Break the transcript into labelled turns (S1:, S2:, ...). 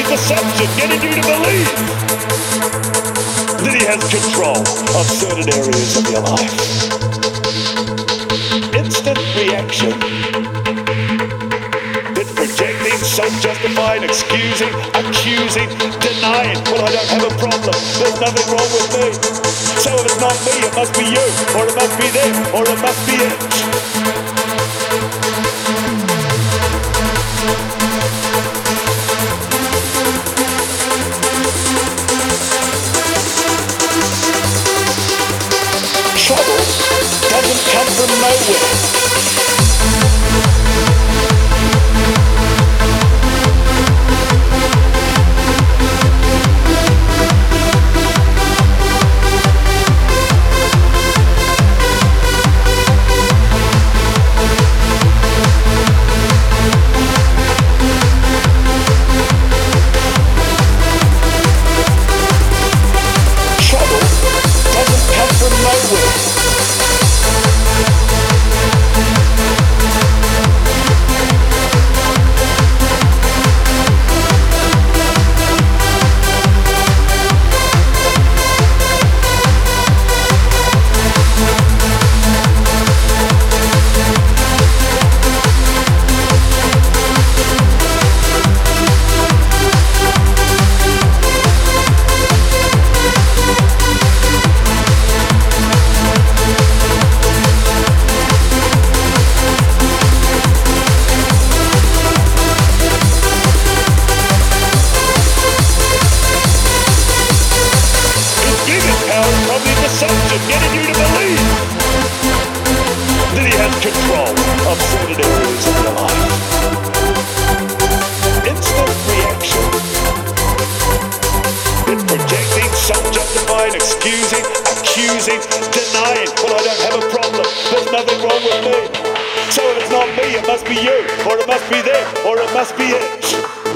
S1: deception, getting you to believe that he has control of certain areas of your life. Instant reaction. It's projecting, self-justifying, excusing, accusing, denying. Well, I don't have a problem. There's nothing wrong with me. So if it's not me, it must be you, or it must be them, or it must be it. Trouble doesn't come from nowhere. Getting you to believe that he has control of certain areas of your life. Instant reaction. It's projecting, self-justifying, excusing, accusing, denying. Well, I don't have a problem. There's nothing wrong with me. So if it's not me, it must be you, or it must be them, or it must be it.